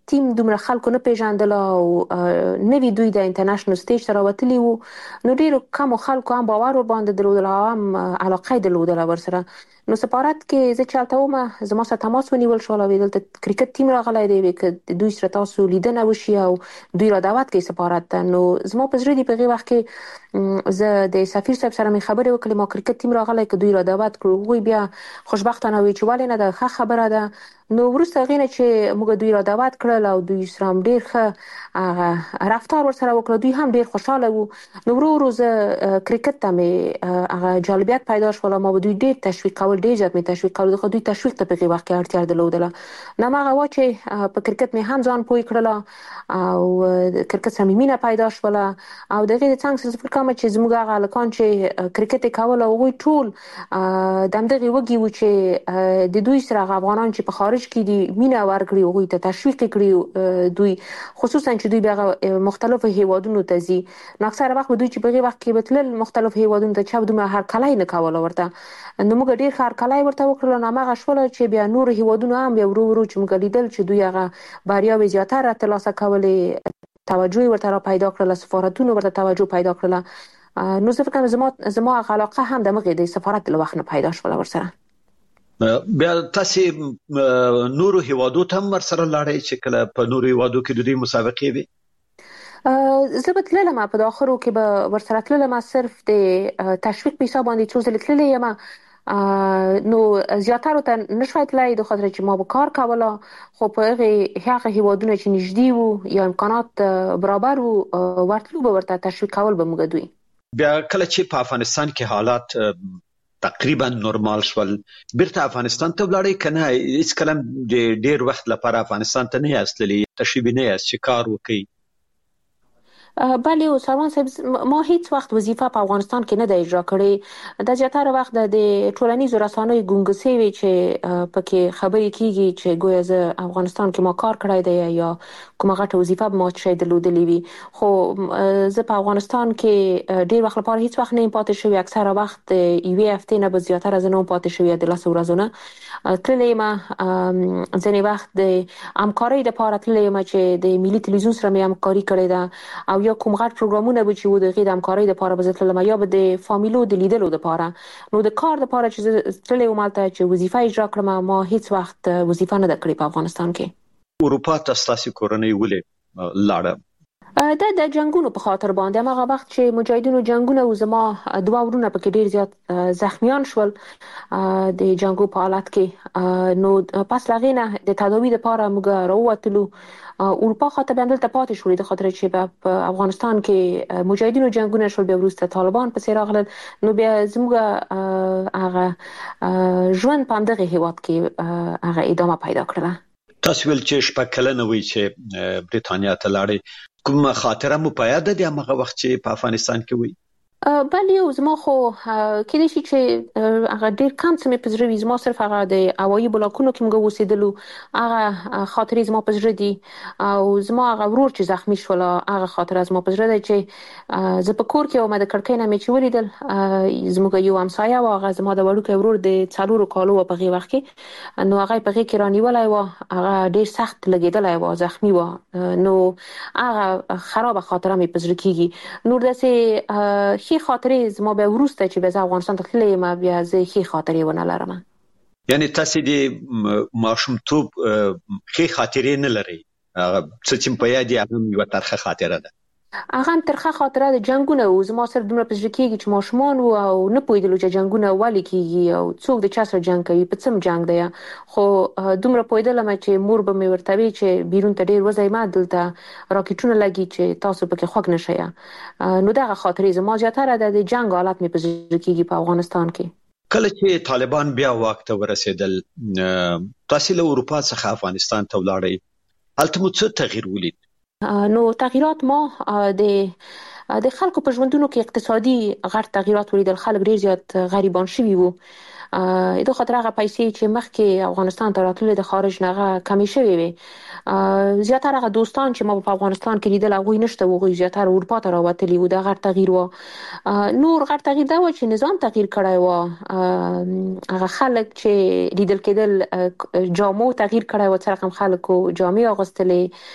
[SPEAKER 14] ټیم دومره خلکو نه پیژندل او نوی دوی د انټرنیشنل سټیج ته راوتلی وو نو ډیرو کم خلکو هم باور ور باندې درلودل او هم علاقه درلودل ورسره نو سفارت کې زه چالتو ما زما سره تماس ونیول شو او دلته کرکټ ټیم راغلی دی چې دوی سره تاسو لیدنه وشي او دوی را دعوت کوي سفارت ته نو زما په زړه دی په وخت کې زه د سفیر صاحب سره مې خبرې وکړې ما کرکټ ټیم راغلی چې دوی را دعوت کړو وی بیا خوشبختانه وی چې ولې نه د ښه خبره ده نو ورسته غینه چې موږ دوی را دعوت کړل او دوی سره ډیر ښه رفتار ورسره وکړ دوی هم ډیر خوشاله وو نو ورو زه کرکټ ته مې هغه جالبیت پیدا شول ما دوی ډیر تشویق کول ډیر ځات مې تشویق کول خو دوی تشویق ته په وخت کې اړتیا درلودله نو ما غوا چې په کرکټ مې هم ځان پوي کړل او کرکټ سره مینه پیدا شول او دغه څنګه چې فکر کوم چې زموږ هغه لکان چې کرکټ کول او وی ټول دمدغه وږي و چې د دوی سره افغانان چې په خارج کې دي مینه ورکړي او ته تشویق کړي دوی خصوصا چې دوی به مختلفو هیوادونو ته ځي نو اکثره وخت دوی چې په وخت کې بتل مختلف هیوادونو ته چې دوی هر کله نه کول ورته نو موږ ډیر هر کله ورته وکړل نو هغه شول چې بیا نور هیوادونو هم بیا ورو چې موږ لیدل چې دوی هغه بریاوي زیاتره ترلاسه کولې توجه ورته را پیدا کړل سفارتونو ورته توجه پیدا کړل نو زه فکر کوم زما علاقه هم د مغه د سفارت له وخت نه پیدا شول ورسره
[SPEAKER 13] بیا تاسو نورو هیوادو ته هم سره لاړی چې کله په نورو هیوادو کې د دې مسابقې وي
[SPEAKER 14] زه به تللم په داخلو کې به ورسره تللم صرف د تشویق په حساب باندې څو ځله تللی یم نو زیاتره ته نشوي تلای د خاطر چې ما به کار کوله خو په هغه هیوادونه چې نږدې وو یا امکانات برابر وو ورتلو به ورته تشویق کول به موږ دوی
[SPEAKER 13] بیا کله چې په افغانستان کې حالات تقریبا نورمال شول بیرته افغانستان ته ولاړی کنه هیڅ کلم د ډیر وخت لپاره افغانستان ته نه یاستلی تشریف نه یاست چې کار وکړي
[SPEAKER 14] بله سلمان صاحب ما هیڅ وخت وظیفه په افغانستان کې نه د اجرا کړې د زیاتره وخت د ټولنیزو رسانیو ګونګسي وی چې پکې خبرې کیږي چې ګویا زه افغانستان کې ما کار کړی دی یا کومه غټه وظیفه ما چې درلودلې وي خو زه په افغانستان کې ډیر وخت لپاره هیڅ وخت نه پاتې شوی اکثره وخت یوې هفته نه به زیاتره زه نه پاتې شوی د لاسو ورځونه تللې ما ځنې وخت د همکارۍ لپاره تللې ما چې د ملي تلویزیون سره مې همکاري کړې ده او یا کوم غټ پروګرامونه به چې و د غیر همکارۍ لپاره به زتلم یا به د فامیلو د لیدلو لپاره نو د کار لپاره چې تللې مالته چې وظیفه اجرا کړم ما هیڅ وخت وظیفه نه کړې په افغانستان کې
[SPEAKER 13] اروپا ته ستاسو کورنۍ ولې لاړه
[SPEAKER 14] د جنگونو په خاطر باندې هغه وخت چې مجاهدینو جنگونه او زما دوه ورونه پکې ډیر زیات زخمیان شول د جنگو په حالت کې نو پس لغینه د تداوی لپاره موږ راووتلو اروپا خاطر باندې ته پاتې شوې د خاطر چې په افغانستان کې مجاهدینو جنگونه شول بیا وروسته طالبان په سیر راغلل نو بیا زموږ هغه ژوند په همدغه هیواد کې هغه ادامه پیدا کړله
[SPEAKER 13] تاسو ول چې شپه کله نه وی چې بریتانیا ته لاړې کوم خاطره مو په یاد ده هغه وخت چې په افغانستان کې وی
[SPEAKER 14] بله یو زما خو کله چې هغه ډیر کم څه مې په زړه وي زما صرف هغه د هوایي بلاکونو کې موږ اوسېدلو هغه خاطرې زما په زړه دي او زما هغه ورور چې زخمی شول هغه خاطره زما په زړه ده چې زه په کور کې وم د کړکۍ نه مې چې ولیدل زموږ یو همسایه و هغه زما د وړوکی ورور د 4 کالو په هغه وخت کې نو هغه په هغه کې رانیولای و هغه ډیر سخت لګیدلای و زخمی و نو هغه خراب خاطره مې په زړه کېږي نور داسې خې خاطرې زما به ورسته چې به افغانستان ته تللې ما بیا زه خې خاطرې ونه لرم
[SPEAKER 13] یعنی تاسو دې ماشومتوب خې خاطرې نه لري څه چې په یاد یې هم یو ترخه خاطره ده
[SPEAKER 14] هغه ترخه خاطره د جنگونه او زما سره دومره په ځکه کې چې ماشومان او نه پوهیدل چې جنگونه ولې کیږي او څوک د چا سره جنگ کوي په څم جنگ دی خو دومره پوهیدل چې مور به مې ورته وی چې بیرون ته ډیر وځي ما دلته راکټونه لګي چې تاسو پکې خوګ نشئ نو دغه خاطرې زما زیاتره د جنگ حالت مې په ځکه کې په افغانستان کې
[SPEAKER 13] کله چې طالبان بیا وخت ورسېدل تاسو له اروپا څخه افغانستان ته ولاړی هلته مو څه تغییر ولید
[SPEAKER 14] نو تغیرات ما د خلکو په ژوندونو کې اقتصادي غټ تغیرات ولیدل خلک ډیر زیات غریبان شوي وو د خاطر هغه پیسې چې مخکې افغانستان ته راتللې د خارج نه کمی شوې وي. زیاتره هغه دوستان چې ما په افغانستان کې لیدل هغه نشته، هغه زیاتره اروپا ته راوتلي وو. دا غټ تغییر و. نور غټ تغییر دا و چې نظام تغییر کړی و. هغه خلک چې لیدل کېدل جامو تغییر کړی و، څرګند خلکو جامې اغوستلې.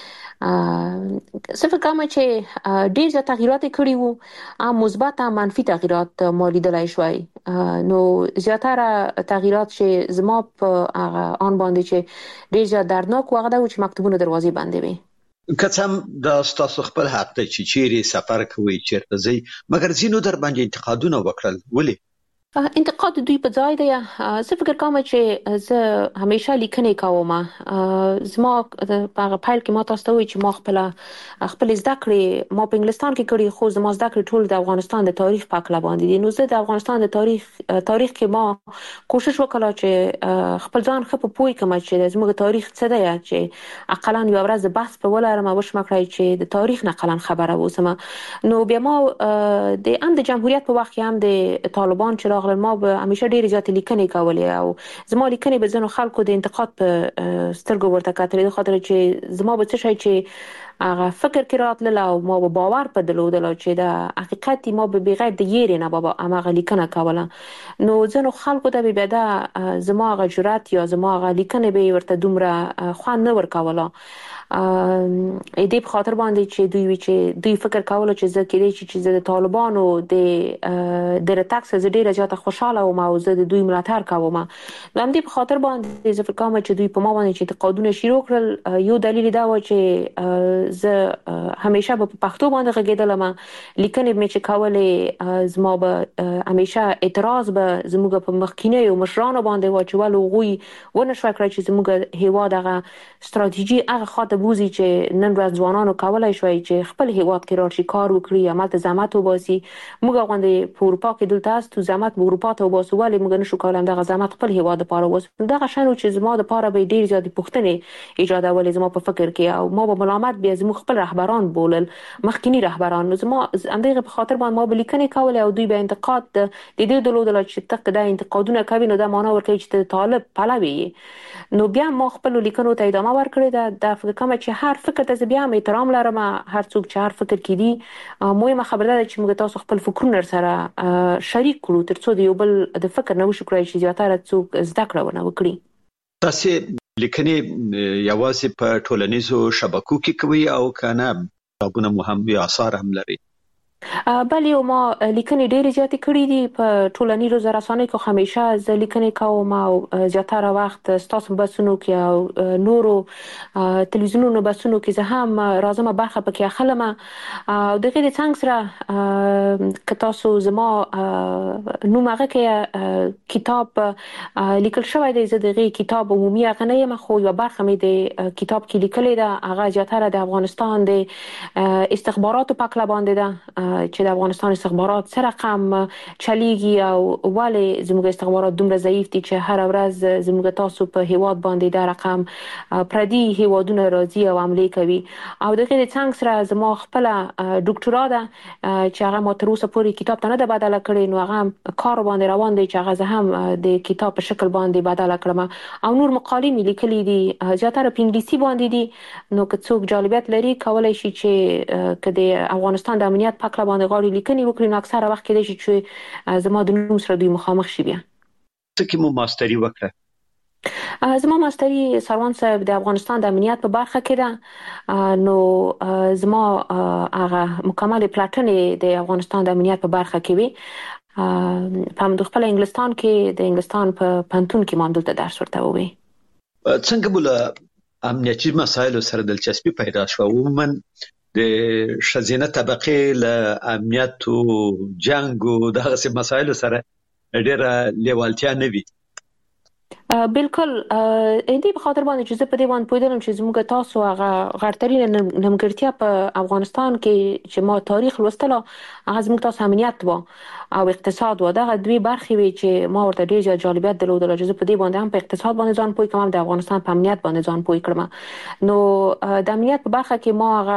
[SPEAKER 14] صرف کوم چې ډیر زیات تغییرات کړي وو، مثبت او منفي تغییرات ما لیدلای شوي. نو زیاتره تغییرات چې زما په هغه آن باندې چې ډیر زیات دردناک و، هغه دا و چې مکتوبونه دروازې بندې وي.
[SPEAKER 13] کڅم د تاسو خپل حق ته چې چیرې سفر کوي چیرته ځي، مګر زینو در باندې انتقادونه وکړل. ولې
[SPEAKER 14] انتقاد دوی په ځای دی. زه فکر کوم چې زه همیشه لیکنې کوم. زما په پیل کې ما تاسو ته وی چې ما خپل زده کړې ما په انګلستان کې کړې، خو زما زده کړې ټول د افغانستان د تاریخ په اړه باندې دي. نو زه د افغانستان د تاریخ کې ما کوشش وکړم چې خپل ځان خپل پوي کوم چې زموږ تاریخ څه دی، چې اقلا یو ورځ د بحث په ولرم او شمه کړی چې د تاریخ نقلا خبره وسم. نو بیا ما د جمهوریت په وخت کې هم د طالبان چې ما به همیشه ډېر زیات لیکنې کولې، او زما لیکنې به ځینو خلکو د انتقاد په سترګو ورته کتلې، د خاطر چې زما به څه شي چې هغه فکر کې راتلل او ما به باور په درلودل چې د حقیقت ما به بغیر د یېرې نه به هغه لیکنه کوله. نو ځینو خلکو ته به دا زما هغه جرأت یا زما هغه لیکنې به ورته دومره خوند نه ورکوله. دې په خاطر باندې چې دوی فکر کوله چې زه کېدای شي چې زه د طالبانو د راتګ څخه ډېره زیاته خوشاله وم او زه د دوی ملاتړ کوم. د همدې په خاطر باندې زه فکر کوم چې دوی په ما باندې چې انتقادونه شروع کړل. یو دلیل دا و چې زه همیشه په پښتو باندې غږېدلم، لیکنې مې چې کولې زما به همیشه اعتراض به زموږ په مخکینیو مشرانو باندې و چې ولې هغوی ونه شوی کړی چې زموږ هیواد هغه ستراتیژي هغه خاطر بوزي چې نن ورځ ځوانانو کولای شوی چې خپل هیواد کې راشي کار وکړي، عمل ته زحمت وباسي. موږ غونډې په اروپا کې دلته است تو زحمت په اروپا ته وباسو، ولې موږ نشو کولای دغه زحمت خپل هیواد لپاره وباسو. دغه شنو چې زما لپاره به ډیر زیات پوښتنې ایجادولې زما په فکر کې، او ما به ملامت بیا زموږ خپل رهبران بولل، مخکینی رهبران. زما همدغه په خاطر باندې ما به لیکنې کولې او دوی به انتقاد د دې درلودل چې تک د انتقادونه کوي، نو دا معنا ورکوي چې طالب پلوي. نو بیا ما خپل لیکنو ته ادامه ورکړې. د فکر کوم چې هر فکر ته بیا احترام لرم، هر څوک چې هر فکر کې دي. مهمه خبره ده چې موږ تاسو خپل فکرونه سره شریک کړو ترڅو د یو بل د فکر نه وشو کړی چې زیاتره څوک زده کړه ونه وکړي.
[SPEAKER 13] تاسو لیکنې یوازې په ټولنیزو شبکو کې کوي او کنه کتابونه مهم یا آثار هم لري؟
[SPEAKER 14] بله، ما لیکنې ډېرې زیاتې کړې دي په ټولنیزو رسنیو کې. همیشه زه لیکنې کوم او زیاتره وخت ستاسو بحثونو کې او نورو تلویزیونونو بحثونو کې زه هم راځم برخه پکې اخلم. او دغه د څنګه سره که تاسو زما نوم هغه کې کتاب لیکل شوی دی، زه دغه کتاب عمومي هغه نه یم، خو یو برخه مې د کتاب کې لیکلې ده. هغه زیاتره د افغانستان د استخباراتو په اړه باندې ده چې د افغانستان استخبارات سره رقم چلیږي او ولې زموږ استخبارات دومره ضعیف دي چې هر ورځ زموږ تاسو په هیواد باندې دا رقم پردي هیوادونه راځي او حمله کوي. او دغه د څنګه سره زما خپل ډاکټرا ده چې هغه ما تر اوسه پورې کتاب ته نه ده بدله کړې، نو هغه کار باندې روان دی چې هغه زه هم د کتاب په شکل باندې بدله کړم. او نور مقالې مې لیکلې دي زیاتره په انګلیسي باندې دي. نو که څوک جالبیت لري کولای شي چې که د افغانستان د امنیت په اړه باندې غواړي لیکنې وکړي، نو اکثره وخت کې دی چې زما د نوم سره دوی مخامخ شي. بیا
[SPEAKER 13] څه کې مو ماستری وکړه؟
[SPEAKER 14] زما ماستری سروان صاحب د افغانستان د امنیت په برخه کې ده. نو زما هغه مکمل پلاتنې د افغانستان د امنیت په برخه کې وي. په خپل انګلستان کې د انګلستان په پانتون کې ما دلته درس ورته ووي.
[SPEAKER 13] څنګه بوله امنیتي مسایلو سره دلچسپي پیدا شو؟ عموما د شزینه طبقه له امنیت او جنگ او دغه مسایلو سره ډیره لیوالتیا نه وي.
[SPEAKER 14] بالکل دې په خاطر باندې چې زه په دې باندې پوهیدم چې زموږ تاسو هغه غړترینه نیمګړتیا په افغانستان کې چې ما تاریخ لوستله هغه زموږ تاسو امنیت و. او اقتصاد و دغه دوی برخې وي چې ما ورته ډیر زیات جالبیت درلود. چې په دې باندې هم په اقتصاد باندې ځان پوي کوم، د افغانستان په امنیت باندې ځان پوي کړم. نو د امنیت په برخه کې ما هغه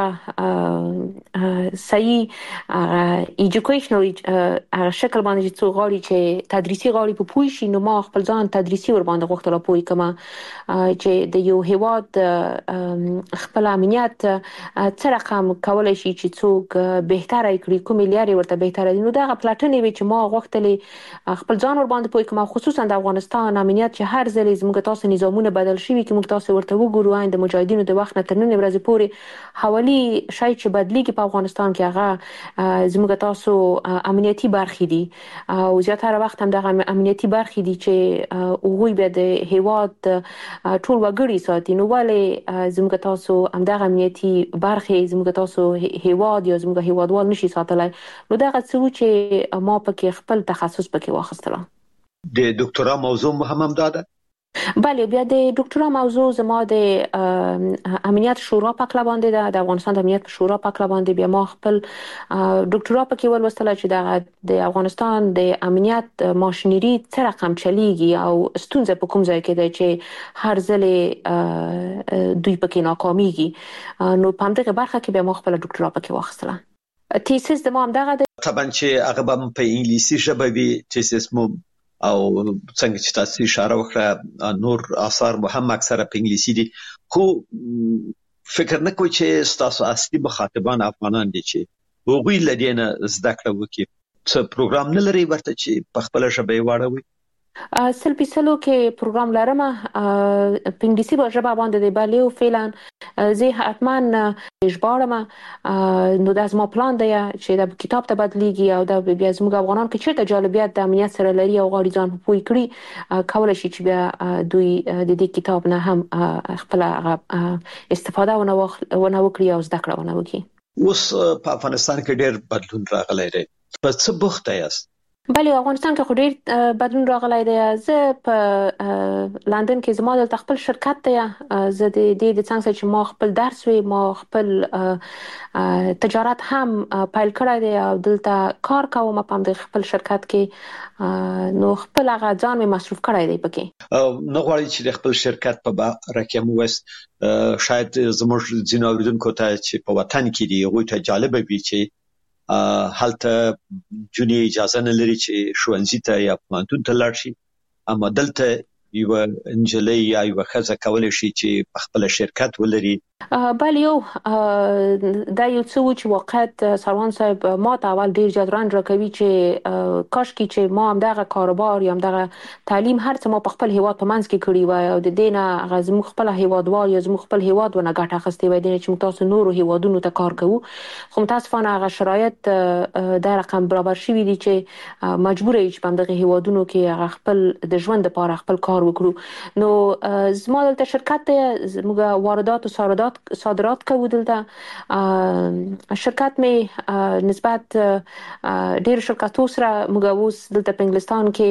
[SPEAKER 14] صحیح ایجوکیشنل شکل باندې چې غواړي چې تدریسي غواړي په پوي شي، نو ما خپل ځان تدریسي ور باندې غوښتل پوي کوم چې د یو هیواد خپل امنیت څه رقم کولای شي چې څوک بهتره کړي، کوم لاري ورته بهتره دي. نو دا پلاتنې وی چې ما غوښتلې خپل ځان ور باندې پوي کوم، خصوصا د افغانستان امنیت چې هر ځل زموږ تاسو نظامونه بدل شي کې موږ تاسو ورته وګورو د مجاهدینو د وخت نه تر نن ورځې پورې حوالی شای چې بدلیږي په افغانستان کې هغه زموږ تاسو امنیتي برخې دي او زیاتره وخت هم د امنیتي برخې دي چې هغوی به د هیواد ټول وګړي ساتي. نو ولې زموږ تاسو هم د امنیتي برخې زموږ تاسو هیواد یا زموږ هیوادوال نشي ساتلای؟ نو دا څه چې ما پکې خپل تخصص پکې واخیستله.
[SPEAKER 13] د ډاکټرا موضوع هم ده؟
[SPEAKER 14] بله، بیا د ډاکټرا موضوع زما د امنیت شورا په کله باندې ده، د افغانستان د امنیت شورا په کله باندې بیا ما خپل ډاکټرا پکې ولوستله چې د افغانستان د امنیت ماشینری څه رقم چلیږي او ستونزه په کوم ځای کې ده چې هر ځل دوی پکې ناکامیږي. نو په همدغه برخه کې بیا ما خپل ډاکټرا پکې واخیستله. تیسیس د ما هم دغه
[SPEAKER 13] طبعا چې هغه په انګلیسي ژبه وي تیسیس مو او څنګه چې تاسو اشاره وکړه نور آثار هم اکثره په انګلیسي دي، خو فکر نه کوم چې تاسو اصلي مخاطبان افغانان دي چې وګوي لدينه زده کړه وکړي. څه پروګرام نه لري ورته چې په خپل ژبه واړوي؟
[SPEAKER 14] سلو کې پروګرام لرم په انګلیسي ژبه باندې دی، بله او فعلا زه حتما اجبارم. نو د ازما پلان دی چې د کتاب ته بدلیږي او د بیا زموږ افغانان کې چیرته جالبیت د امنیت سره لري او غواړي ځان پوي کړي، کولای شي چې بیا دوی د دې کتاب نه هم خپل استفاده ونه وکړي او زده کړه ونه وکړي.
[SPEAKER 13] اوس په افغانستان کې ډېر بدلون راغلی دی، په څه بوخته یاست؟
[SPEAKER 14] بله، افغانستان کې خو ډېر بدلون راغلی دی. زه په لندن کې زما دلته خپل شرکت دی. زه د دې د څنګه چې ما خپل درس وی، ما خپل تجارت هم پیل کړی دی او دلته کار کوم په همدغه خپل شرکت کې. نو خپل هغه ځان مې مصروف کړی دی پکې.
[SPEAKER 13] نو غواړي چې د خپل شرکت په رقم وست شاید زموږ ځینو اوریدونکو ته چې په وطن کې دی هغوی ته جالب وي چې هلته جونی اجازه نه لري چې ښوونځي ته یا پوهنتون ته لاړ شي، اما دلته یو انجلۍ یا یو ښځه کولای شي چې په خپل شرکت ولري.
[SPEAKER 14] بله، یو دا یو څه چې واقعیت سروان صاحب ما ته اول ډیر زیات رنج راکوي چې کاش کې چې ما هم دغه کاروبار یا هم دغه تعلیم هر څه ما په خپل هیواد په منځ کې کړی وای او د دینه غزمو خپل هیوادوال یا زمو خپل هیواد ونه ګټه اخیستې وای، دینه چې موږ تاسو نورو هیوادونو ته کار کوو. خو متاسفانه هغه شرایط د رقم برابر شوی دي چې مجبور یې چې په دغه هیوادونو کې هغه خپل د ژوند لپاره خپل کار وکړو. نو زما دلته شرکت زموږ واردات او صادرات کوو. دلته شرکت می نسبت ډیر شرکتو سره موږ اوس دلته په انګلستان کې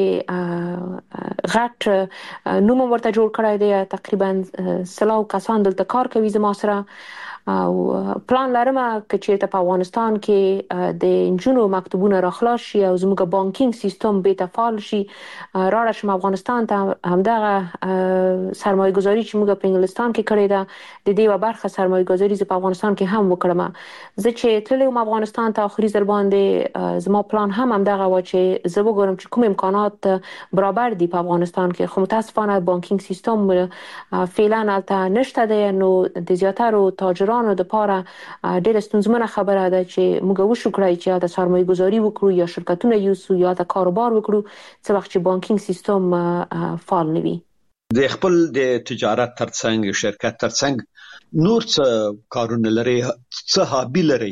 [SPEAKER 14] غټ نوم ورته جوړ کړی دی. تقریبا 100 کسان دلته کار کوي زما سره او پلان لرم چې چیرته په افغانستان کې د انجونو مکتوبونه راخلاص شي او زموږ بانکینګ سیستم به تفعال شي، راړه شم افغانستان ته همدغه سرمایه گذاری چې موږ په انګلستان کې کړې ده د دې و برخه سرمایه گذاری په افغانستان کې هم وکړم. زه چې تللم افغانستان ته اخري ځل باندې زما پلان هم همدغه و چې زه وګورم چې کوم امکانات برابر دي په افغانستان کې. خو متاسفانه بانکینګ سیستم فعلا البته نشته دی. نو د زیاتره تاجرانو د پاره ډېر ستونزمنه خبره ده چې موږ وشو کړی چې د سرمایه گذاری وکړو یا شرکتونه یوسو یا د کاروبار وکړو څه وخت چې بانکینګ سیستم فعال نه وي.
[SPEAKER 13] د خپل د تجارت ترڅنګ شرکت ترڅنګ نور څه کارونه لري، څه هابي لري؟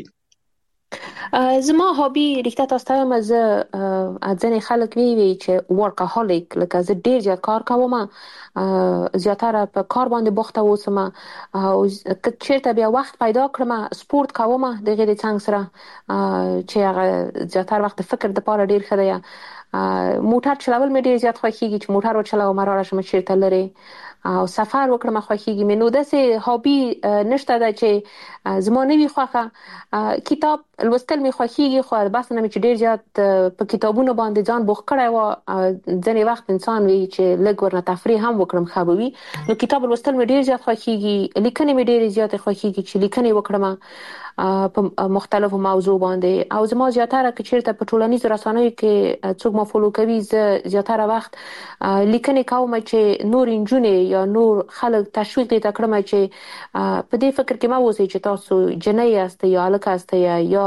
[SPEAKER 14] زما هابي ریښتا تاسو ته مزه ځنې خلک وی چې ورکاهولیک، لکه زه ډیر زیات کار کوم، زیاتره په کار باندې بوخته اوسم او چیرته بیا وخت پیدا کړم سپورت کوم د غیر څنګه سره چې هغه زیاتره وخت فکر د پاره ډیر خدای موټر چلول مې ډیر زیات خوښیږي چې موټر وچلوم راړه شم چیرته لري او سفر وکړم خوښیږي مې. نو داسې هابي نشته دا چې زما نه وي خوښه. کتاب لوستل مې خوښیږي خو بس نه مې چې ډیر زیات په کتابونو باندې ځان بوخ کړی و. ځنې وخت انسان وي چې لږ ورنه تفریح هم وکړم خبوي. نو کتاب لوستل مې ډیر زیات خوښیږي. لیکنې مې ډیر زیات خوښیږي چې لیکنې وکړم په مختلفو موضوع باندې. او زما زیاتره کې چیرته په ټولنیزو رسنیو کې څوک ما فالو کوي زه زیاتره وخت لیکنې کوم چې نور انجونې یا نور خلک تشویق دي تکړه چې په دې فکر کې ما وځي چې تاسو جنۍ یاست یا الک یاست یا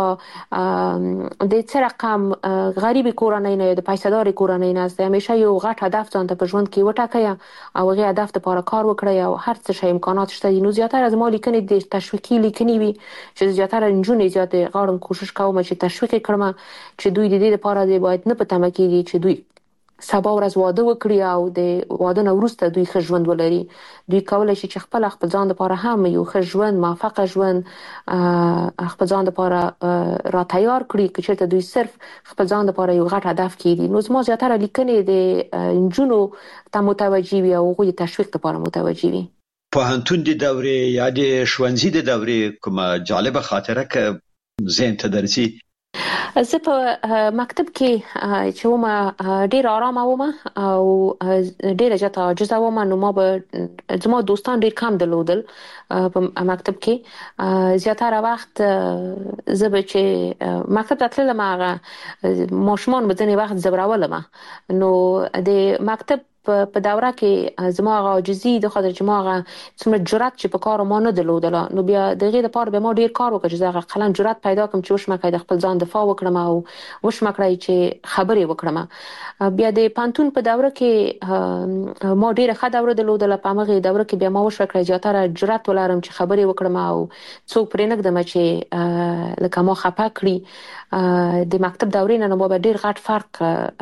[SPEAKER 14] د څه رقم غریبي کورنۍ نه د پیسې کورنۍ نه است. همیشه یو غټ هدف ځان ته په ژوند کې وټاکئ او هغه هدف لپاره کار وکړئ او هر څه شی امکانات شته. نو زیاتره زما لیکنې د تشویقي لیکنې وي چې زیاتره انجونې زیات غواړم کوشش کوم چې تشویق کړم چې دوی د دې لپاره دی باید نه پته مکیږي چې دوی سبا ورځ واده وکړي او د واده نه وروسته دوی ښه ژوند ولري. دوی کولای شي چې خپل ځان لپاره هم یو ښه ژوند موفق ژوند خپل ځان لپاره را تیار کړي چې چیرته دوی صرف خپل ځان لپاره یو غټ هدف کړي. نو زما زیاتره لیکنې د انجونو ته متوجي وي او هغوی د تشویق لپاره متوجي وي.
[SPEAKER 13] پوهنتون د دورې یا د ښوونځي د دورې کومه جالبه خاطره که ذهن ته درځي؟
[SPEAKER 14] زه په مکتب کې چې ومه ډیر آرام وم او ډیر زیات عاجزه وم. نو ما به زما دوستان ډیر کم درلودل په مکتب کې. زیاتره وخت زه به چې مکتب ته تللم هغه ماشومان به ځینې وخت زبرولم. نو د مکتب په دوره کې زما عاجزي د خاطر چې ما څومره جرأت چې په کار ما نه درلودله. نو بیا دغه لپاره به ما ډیر کار وکړ چې زه خپل جرأت پیدا کړم چې وشمکه د خپل ځان دفاع وکړم او وشمکه چې خبرې وکړم. بیا د پانتون په دوره کې ما ډیر ښه دوره درلودله. په هغه دوره کې بیا ما وشکړ زیاتره جرأت ولرم چې خبرې وکړم او څوک پرې نه کړم چې لکه ما خپه کړی. د مکتب دورې نه ما به ډیر غټ فرق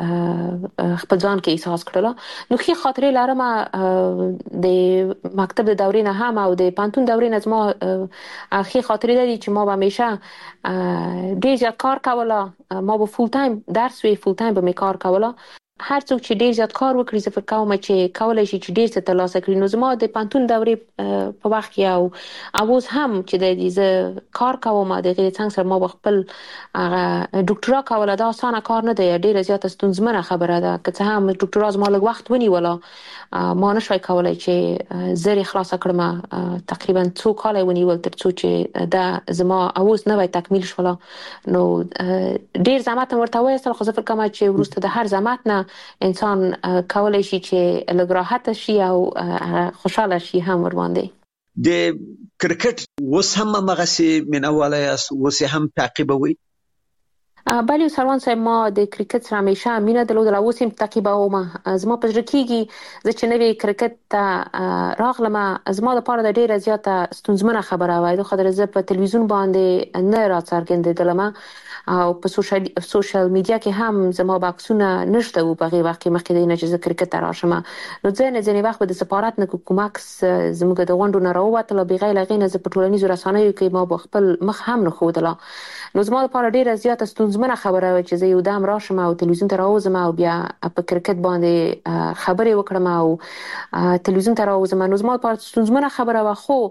[SPEAKER 14] خپل ځان کې احساس کړل. نو خې خاطرې لرم د مکتب د دورې نه هم او د پانتون دورې نه زما خې خاطرې دي چې ما به همیشه ډیر زیات کار کوله. ما به فول ټایم درس وی فول ټایم به می کار کوله. هر څوک چې ډیر زیات کار وکړي زه فکر کوم چې کولای شي چې ډیر څه ترلاسه کړي. نو زما د پانتون دورې په وخت کې او اوس هم چې د دې کار کوم د غیر څنګه سره ما خپل ډاکټرا کوله. دا اسانه کار نه دی، ډیره زیاته ستونزمنه خبره ده. که څه هم ډاکټرا زما لږ وخت ونیوله ما نشوي کولای چې زری خلاص کړم. تقریبا 2 کال ونیول تر څو چې دا زما اوس نه وای تکمیل شوله. نو ډیر زحمت ورته وایستل خو زه فکر کوم چې ورسته د هر زحمت نه انسان کولای شي چې لږ راحت شي او خوشاله شي هم ور باندې.
[SPEAKER 13] د کرکټ اوس هم مغسي منواله یاست، اوس هم تعقیبوي؟
[SPEAKER 14] بله سروان صاحب ما د کرکټ سره همیشه مینه درلودله، اوس هم تعقیبوم. زما په زړه کېږي زه چې نوی کرکټ ته راغلم زما لپاره د ډیره زیاته ستونزمنه خبره وای. د خاطر زه په تلویزیون باندې نه راڅرګندېدلم او په سوشل میډیا کې هم زما بکسونه نشته و په هغه وخت کې مخکې د نه چې زه کرکټ ته راشم. نو ځینې وخت به د سفارت نه کومک زموږ د غونډو نه راووتله بغیر له غینه زه په ټولنیزو رسنیو کې ما خپل مخ هم نه ښودله. نو زما لپاره ډیره زیاته ستونزمنه خبره وه چې زه یو دم راشم او تلویزیون ته راوځم او بیا په کرکټ باندې خبرې وکړم او تلویزیون ته راوځم. نو زما لپاره ستونزمنه خبره وه خو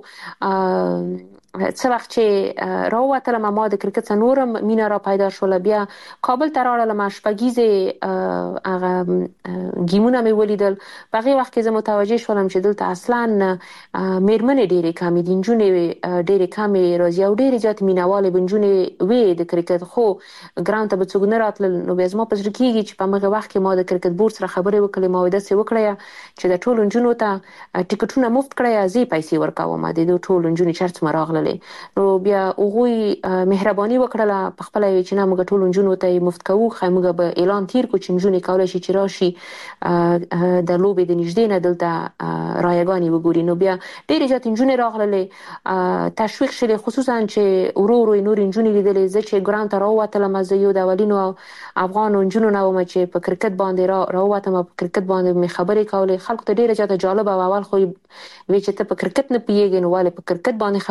[SPEAKER 14] څه وخت چې راووتلم ما د کرکټ څخه نورم مینه را پیدا شوله. بیا کابل ته راغلم شپږیزې هغه ګیمونه مې ولیدل. په هغې وخت کې زه متوجه شولم چې دلته اصلا میرمنې ډېرې کمې دي، نجونې ډېرې کمې راځي او ډېرې زیاتې مینهوالې به نجونې وې د کرکټ خو ګراوند ته به څوک نه راتلل. نو بیا زما په زړه کېږي چې په هغه وخت کې ما د کرکټ بورډ سره خبرې وکړې. ما داسې وکړه چې د ټولو نجونو ته ټیکټونه مفت کړئ، زه پیسې ورکوم د دې ټولو نجونې چېرته څومره راغللې. نو بیا هغوی مهرباني وکړله په خپله چې نه موږ ټولو نجونو ته یې مفت کوو، ښایي موږ به اعلان تیر کړو چې نجونې کولی شي چې راشي د لوبې د نږدې نه دلته رایګانې وګوري. نو بیا ډېرې زیاتې نجونې راغللې، تشویق شولې، خصوصا چې ورو ورو یې نورې نجونې لیدلې. زه چې ګراوند ته راووتلم زه یو د اولینو افغانو نجونو نه وم چې په کرکټ باندې راووتم او په کرکټ باندې مې خبرې کولې. خلکو ته ډېره زیاته جالبه وه. اول خو وی چې ته په کرکټ نه پوهېږې نو ولې په کرکټ باندې خبرې کوې.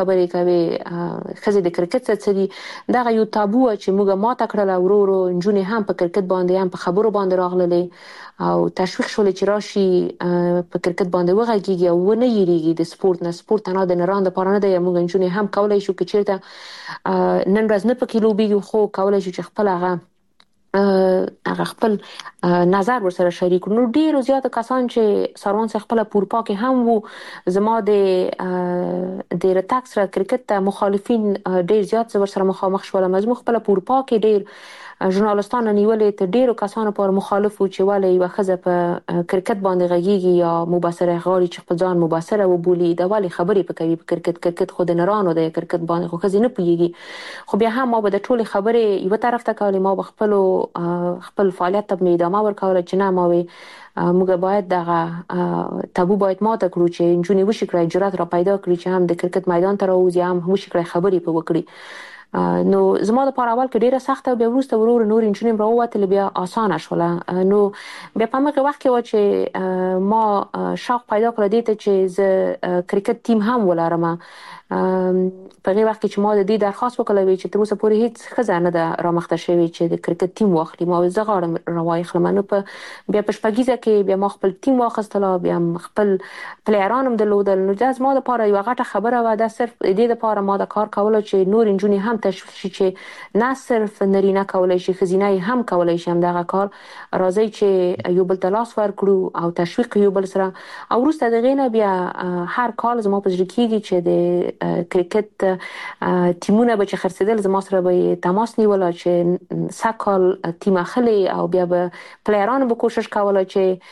[SPEAKER 14] یوې خزې د کرکټ څخه دا یو تابو چې موږ ماته کړل ورو نجونې هم په کرکټ باندې هم په خبرو باندې راغللې او تشویق شول چې راشي په کرکټ باندې وغږیږي او ونه یریږي د سپورت نه. سپورت نه د نران د پاره نه دی، موږ نجونې هم کولای شو چې چیرته نن ورځ نه پکې لوبي خو کولای شو چې خپل هغه خپل نظر ورسره شریک کړو. نو ډیرو زیات کسان چې سروان څخه خپل پورپا کې هم وو، زما د رتاک سره کرکټ ته مخالفین ډیر زیات ورسره مخامخ شول. مزمو خپل پورپا کې ډیر ژورنالستان نیولې ته ډیرو کسانو پر مخالف و چې ولې یو خزه په کرکټ باندې غږیږي یا مبصره غواړي چې خپل ځان مبصره وبولي دا ولې خبرې پکوي په کرکټ خو د نرانو د کرکټ باندې خو خزه نه پیږي. خو بیا هم ما به د ټولې خبرې یو طرف ته کولې، ما به خپل فعالیت ته ادامه ورکوله چې نه ما موږ باید دغه تابو باید ماته کړو چې نجونې وشي کړی جرأت را پیدا کړي چې هم د کرکټ میدان ته راوځي هم وشي کړی خبرې په وکړي. نو زما د پاره اول کې ډیره سخته او بیا وروسته ورور نور انجنیر راووتل بیا اسانه شوله. نو بیا په هغه وخت کې و چې ما شوق پیدا کړ دې ته چې ز کرکټ ټیم هم ولرم. په هغه وخت کې چې ما د دې درخواست وکړل چې تر اوسه پورې هیڅ خزانه ده رامخته شوی چې د کرکټ ټیم واخلي. ما زه غواړم روای خلم نو په بیا په شپږیزه کې بیا ما خپل ټیم واخستله، بیا خپل پلیرانم درلودل. نو دا زما لپاره یو غټه خبره و، دا صرف دې لپاره ما د کار کول چې نور انجونی هم تشویق شي چې نه صرف نرینه کولای شي خزینه هم کولای شي هم دغه کار راځي چې یو بل تلاش ورکړو او تشویق یو بل سره. او وروسته دغه نه بیا هر کال زما په ځکه کېږي چې د کرکټ ټیمونه به چې خرڅېدل زما سره به تماس نیول چې سکل ټیم اخلي او بیا به پلیران به کوشش کوله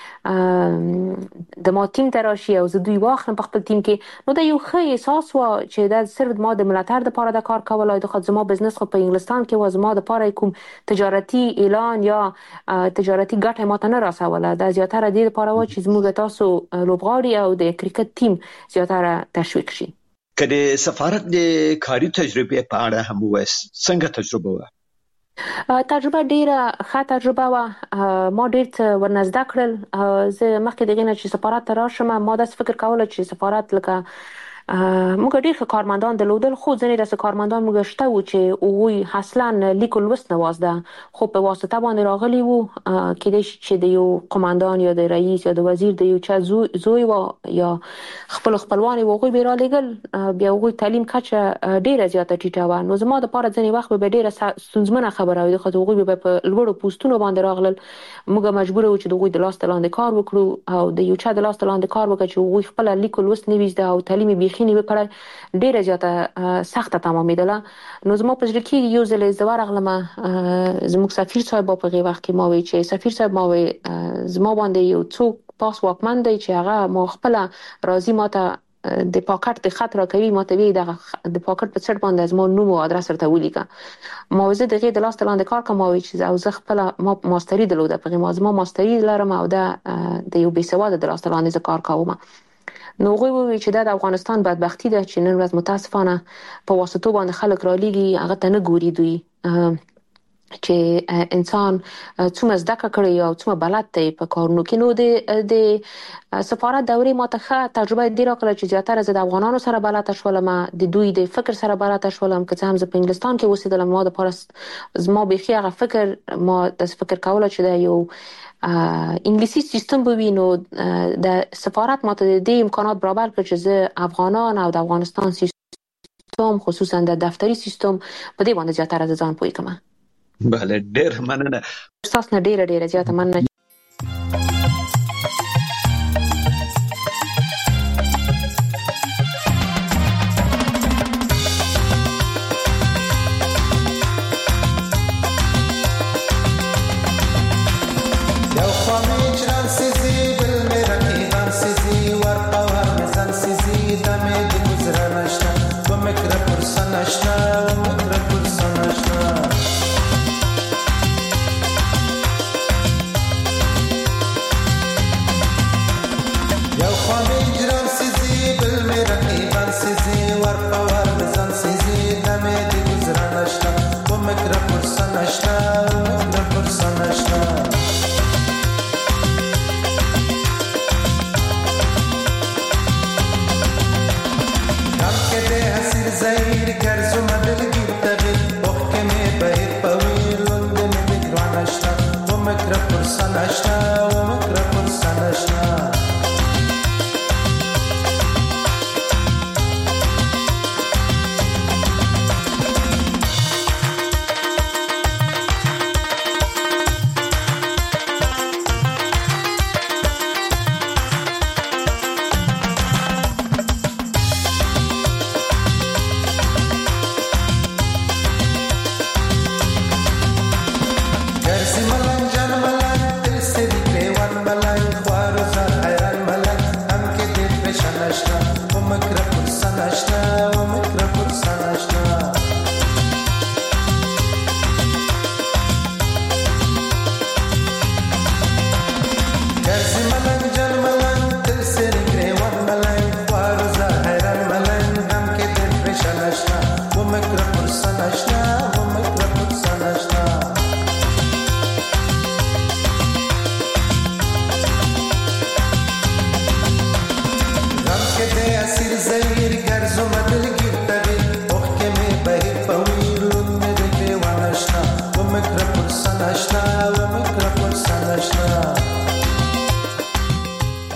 [SPEAKER 14] چې د ما ټیم ته راشي او زه دوی واخلم په خپل ټیم کې. نو دا یو ښه احساس و چې دا صرف ما د ملاتړ لپاره د کار کول او د خود زما بزنس خو په انګلستان کې و زما لپاره کوم تجارتي اعلان یا تجارتي ګټه ماته نه راسوله. دا زیاتره د لپاره و چې زموږ تاسو لوبغاړي او د کرکټ ټیم زیاتره تشویق شي.
[SPEAKER 13] کله سفارت د کاري تجربه په اړه هم وایي څنګه تجربه و؟
[SPEAKER 14] تجربه ډیره ښه تجربه و. ما ډیر څه ورنزده کړل. زه مخکې دغه نه چې سفارت ته راشم ما داس فکر کوله چې سفارت لکه موږ ډیر ښه کارمندان درلودل، خو ځینې داسې کارمندان موږ شته و چې هغوی اصلا لیک لوست نه وازده خو په واسطه باندې راغلي وو کېدای شي چې د یو قوماندان یا د رئیس یا د وزیر د یو چا زوی و یا خپلوان و هغوی به را لېږل بیا هغوی تعلیم کچه ډیره زیاته ټیټه وه. نو زما دپاره ځینې وخت به ډیره ستونزمنه خبره وي خو هغوی به په لوړو پوسټونو باندې راغلل. موږ مجبور وو چې د هغوی د لاس لاندې کار وکړو او د یو چا د لاس لاندې کار وکړو چې هغوی خپل لیک لوست نه ویزده او تعلیم بیخي نه وکړل ډیره زیاته سخته تمامېدله. نو زما په زړه کې یو ځل زه ورغلم زموږ سفیر صاحب په هغه وخت کې ما وی چې سفیر صاحب ما وی زما باندې یو څوک پاس واکمن دی چې هغه ما خپل راضي ماته د پاکټ د خط راکوي ماته وی د پاکټ په سر باندې زما نوم او ادرس ورته ولیکه. ما زه دغه د لاس لاندې کار کوم او چې او زه خپل ما ماستری درلوده په ما زما ماستری لرم او دا د یو بېسواده د لاس لاندې کار کوم. نو غوي وی چې د افغانستان بدبختی ده چې نن ورځ متاسفانه په واسطو باندې خلک را لېږي هغه ته نه ګوري دوی چې انسان څومره زده کړی او څومره بلد دی په کارونو کې. نو د سفارت دورې ماته ښه تجربه دی راکړه چې زیاتره زه د افغانانو سره بلد شولم، د دوی د فکر سره بلد شولم. که څه هم زه په انګلستان کې اوسېدلم ما د پاره زما بيخي هغه فکر ما د فکر کوله چې دا یو انګلیسي سیستم به وي. نو د سفارت ماته د امکانات برابر کړ چې زه افغانان او د افغانستان سیستم خصوصا د دفتری سیستم په دې باندې زیاتره ځان پوي کوم.
[SPEAKER 13] بله ډیر مننه.
[SPEAKER 14] تاسو نه ډیره زیاته مننه.
[SPEAKER 15] Yo,